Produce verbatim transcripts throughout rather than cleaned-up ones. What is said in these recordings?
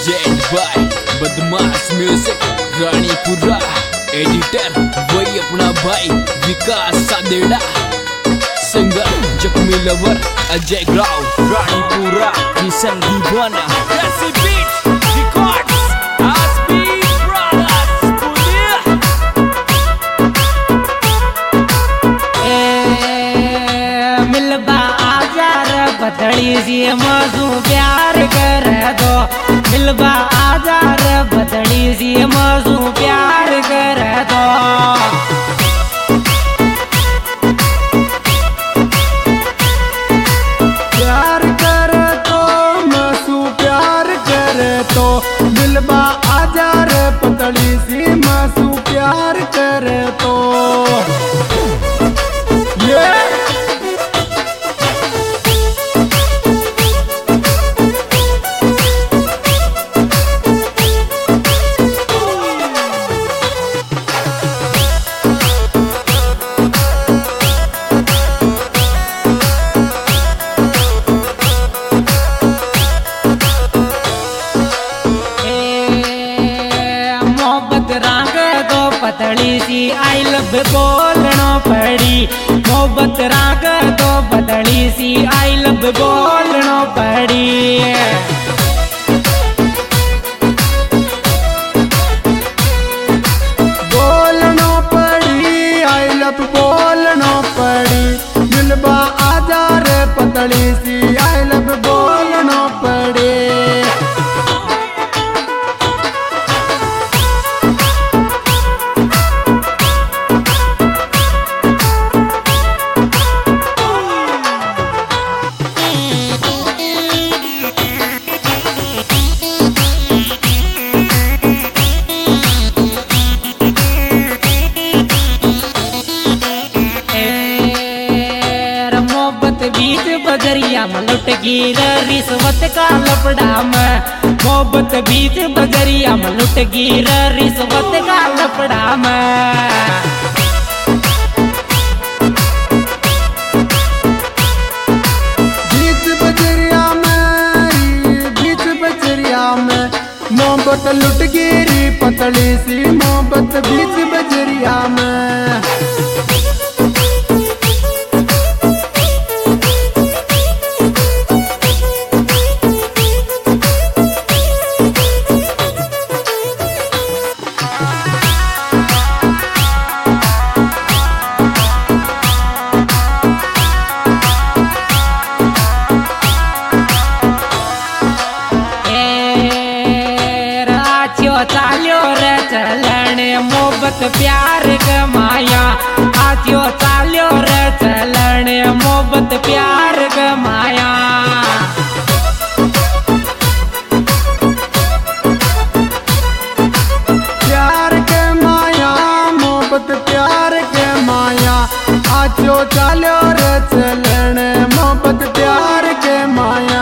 Present by Badmash music Ranipura. Editor वही अपना भाई विकास सादेड़ा। सिंगर जख्मी लवर अजय ग्राव रानीपुरा किशन दीवाना। बदली सी मौजू प्यार कर दो मिलबा आजार बदली सी मौजू प्यार कर दो। प्यार कर तो मसू प्यार कर तो मिलबा आजार पतली सी मसू प्यार कर तो ये पतली सी आई लव बोलना पड़ी मोहब्बत राग तो बदली सी आई लव बोलना पड़ी। बोलना पड़ी आई लव बोलना पड़ी मिलबा आजार पतली सी आई लव बोलना पड़ी। बीच बजरिया में लुट गिर रिश्वत का लपड़ा में मोहब्बत बीच बजरिया में लुट गिर रिश्वत का लपड़ा में। बीच बजरिया में बीच बजरिया में मोहब्बत लुट गिरी पतली सी मोहब्बत बीच बजरिया में। चाल्यो रे चलन मोहब्बत प्यार गमाया आत्यो चाल्यो रे चलन मोहब्बत प्यार गमाया। प्यार के माया मोहब्बत प्यार के माया आत्यो चाल्यो रे चलन मोहब्बत प्यार के माया।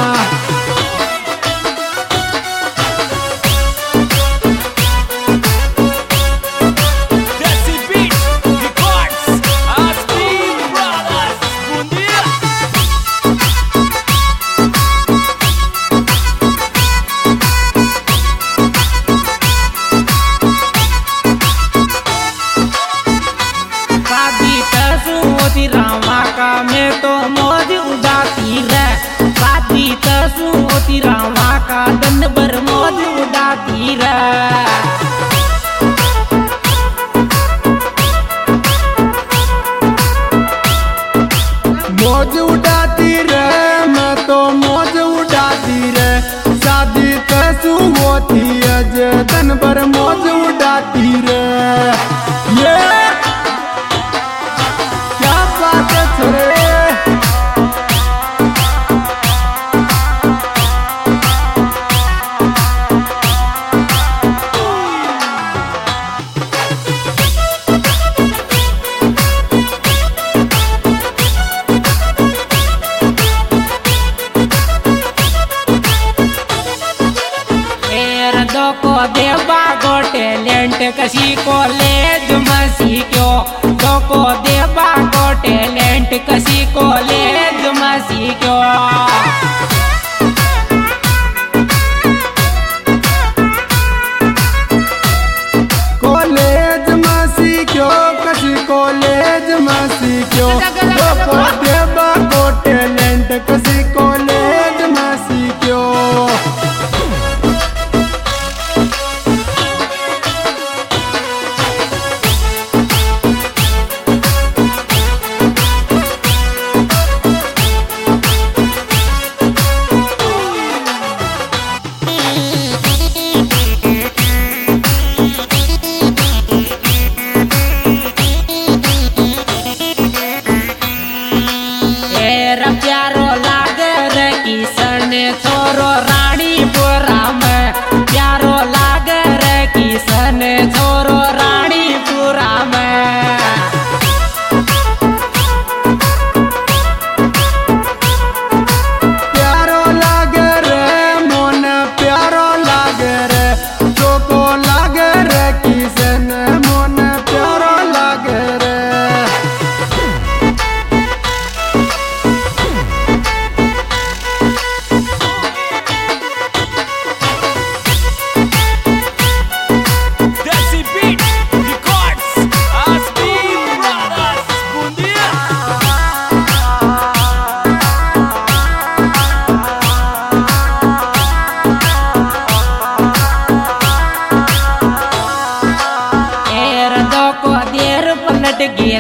रामा का मैं तो मौज उड़ाती रे शादी तसू होती रामा का दिन भर मौज उड़ाती रे। मौज उड़ाती रे मैं तो मौज उड़ाती रे शादी तसू होती अज दिन भर मौज उड़ाती रे। ये क्या बात है छोरे को देवा गो टैलेंट कसी कॉलेज में सीखो तो को देवा को टैलेंट कसी कॉलेज में सीखो।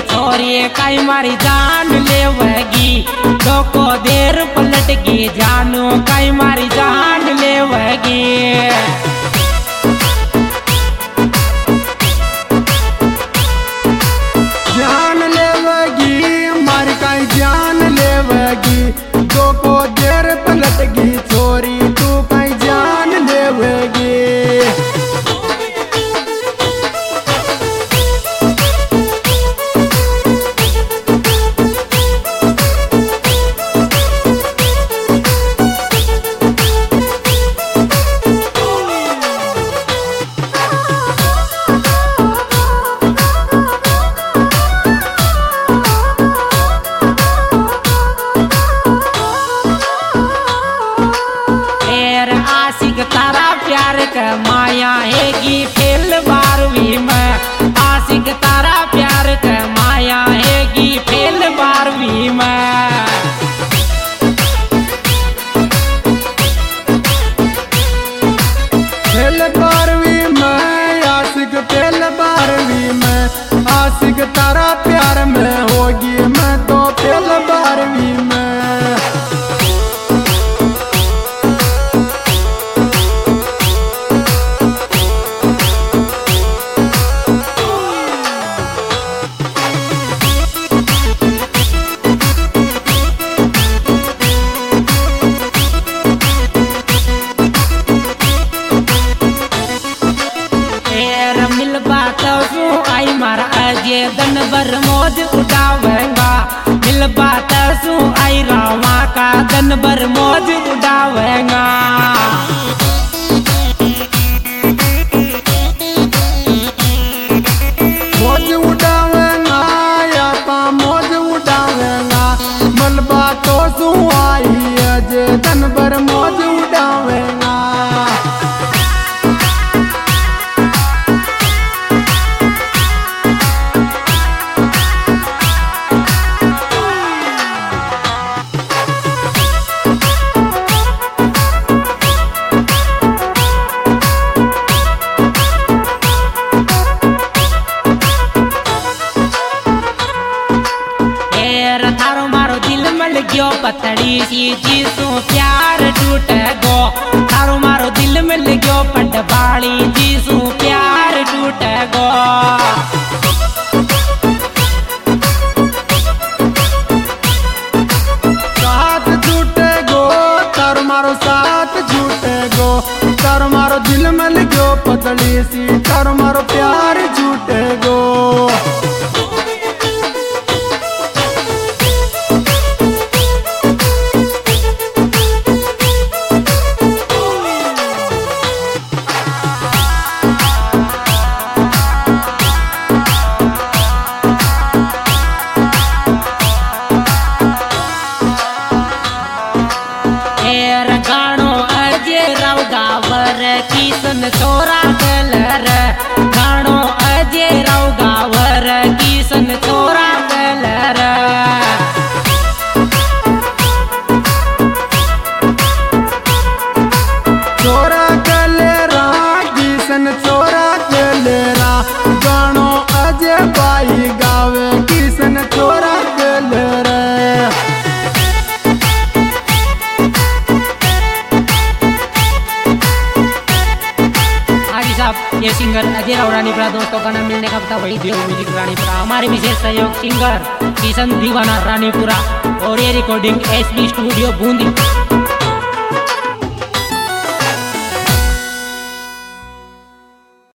छोरी काई मारी जान लेवगी तो को देर पलटगी जानू काई मारी जान लेवगी जान लेवगी मारी काई जान लेवगी तो को देर पलटगी छोरी तू काई जान लेवगी तारा प्यार का माया हैगी फेल बारहवीं में आशिक तारा प्यार का माया हैगी फेल बारहवीं में फेल बारहवीं में आशिक फेल बारहवीं में आशिक तारा प्यार में होगी मैं तो फेल बारहवीं में आई मारा अजय दन भर मौज उड़ावेगा मिल बात सू आई रामा का दन भर मौज उड़ावेगा मौज उड़ावेगा या पा मौज उड़ावेगा मल बातों सू आई अजय दन भर मौज उड़ावेगा गयो पतड़ी सी जीसू प्यार टूट गो थारो मारो दिल मिल गयो पटवाड़ी जीसू प्यार टूट गो साथ झूठे गो तारो मारो साथ झूठे गो तारो मारो दिल मिल गयो पतड़ी सी तारो मारो प्यार झूठे गो किसन छोरा कलर गानो अजय राव गावर किसन छोरा कलर छोरा कलेरा किसन छोरा कलेरा गानो अजय बाई गावे किसन छोरा कलेरा ये सिंगर अजय राव रानीपुरा दोस्तों का नाम मिलने का पता वही देव म्यूजिक रानीपुरा हमारे विशेष सहयोग सिंगर किशन दीवाना रानीपुरा और ये recording S B studio Bundi.